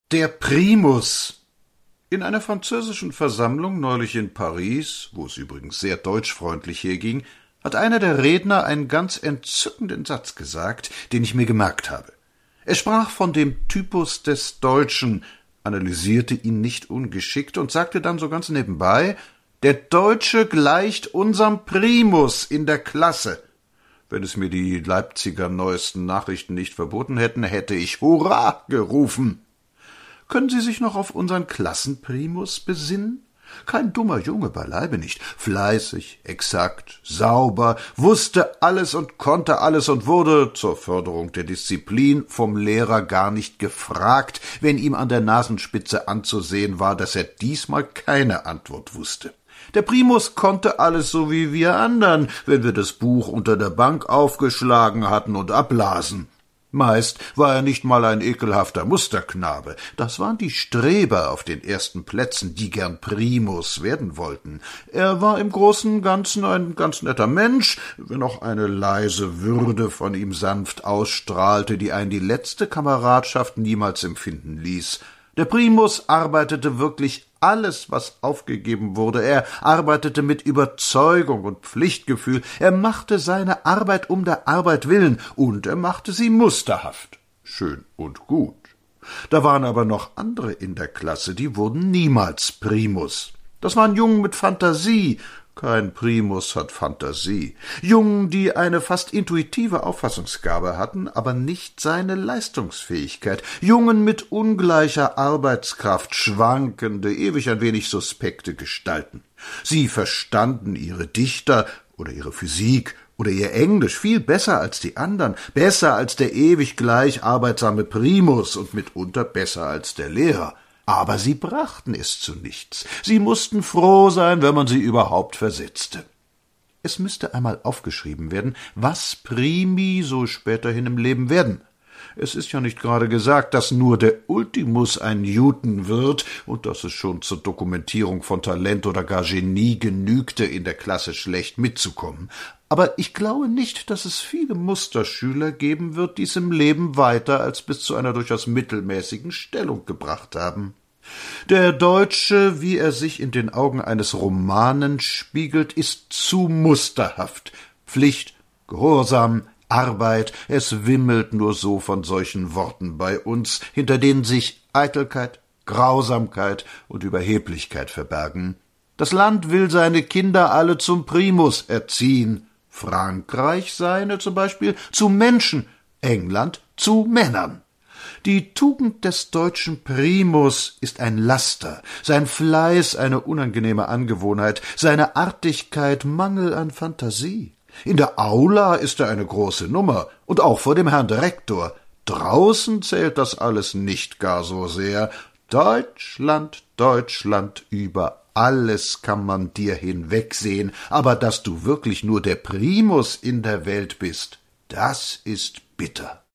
Der Primus. In einer französischen Versammlung neulich in Paris, wo es übrigens sehr deutschfreundlich herging, hat einer der Redner einen ganz entzückenden Satz gesagt, den ich mir gemerkt habe. Er sprach von dem Typus des Deutschen, analysierte ihn nicht ungeschickt und sagte dann so ganz nebenbei, der Deutsche gleicht unserem Primus in der Klasse. Wenn es mir die Leipziger neuesten Nachrichten nicht verboten hätten, hätte ich Hurra gerufen. Können Sie sich noch auf unseren Klassenprimus besinnen? Kein dummer Junge, beileibe nicht. Fleißig, exakt, sauber, wusste alles und konnte alles und wurde zur Förderung der Disziplin vom Lehrer gar nicht gefragt, wenn ihm an der Nasenspitze anzusehen war, dass er diesmal keine Antwort wusste. Der Primus konnte alles so wie wir andern, wenn wir das Buch unter der Bank aufgeschlagen hatten und ablasen. Meist war er nicht mal ein ekelhafter Musterknabe. Das waren die Streber auf den ersten Plätzen, die gern Primus werden wollten. Er war im Großen und Ganzen ein ganz netter Mensch, wenn auch eine leise Würde von ihm sanft ausstrahlte, die einen die letzte Kameradschaft niemals empfinden ließ. Der Primus arbeitete wirklich alles, was aufgegeben wurde. Er arbeitete mit Überzeugung und Pflichtgefühl. Er machte seine Arbeit um der Arbeit willen und er machte sie musterhaft. Schön und gut. Da waren aber noch andere in der Klasse, die wurden niemals Primus. Das waren Jungen mit Fantasie. Kein Primus hat Fantasie. Jungen, die eine fast intuitive Auffassungsgabe hatten, aber nicht seine Leistungsfähigkeit. Jungen mit ungleicher Arbeitskraft, schwankende, ewig ein wenig suspekte Gestalten. Sie verstanden ihre Dichter oder ihre Physik oder ihr Englisch viel besser als die anderen, besser als der ewig gleich arbeitsame Primus und mitunter besser als der Lehrer. Aber sie brachten es zu nichts. Sie mussten froh sein, wenn man sie überhaupt versetzte. Es müsste einmal aufgeschrieben werden, was Primi so späterhin im Leben werden. Es ist ja nicht gerade gesagt, dass nur der Ultimus ein Newton wird und dass es schon zur Dokumentierung von Talent oder gar Genie genügte, in der Klasse schlecht mitzukommen. Aber ich glaube nicht, dass es viele Musterschüler geben wird, die es im Leben weiter als bis zu einer durchaus mittelmäßigen Stellung gebracht haben. Der Deutsche, wie er sich in den Augen eines Romanen spiegelt, ist zu musterhaft. Pflicht, Gehorsam, Arbeit, es wimmelt nur so von solchen Worten bei uns, hinter denen sich Eitelkeit, Grausamkeit und Überheblichkeit verbergen. Das Land will seine Kinder alle zum Primus erziehen, Frankreich seine zum Beispiel zu Menschen, England zu Männern. Die Tugend des deutschen Primus ist ein Laster, sein Fleiß eine unangenehme Angewohnheit, seine Artigkeit Mangel an Fantasie. In der Aula ist er eine große Nummer, und auch vor dem Herrn Direktor. Draußen zählt das alles nicht gar so sehr. Deutschland, Deutschland, über alles kann man dir hinwegsehen, aber dass du wirklich nur der Primus in der Welt bist, das ist bitter.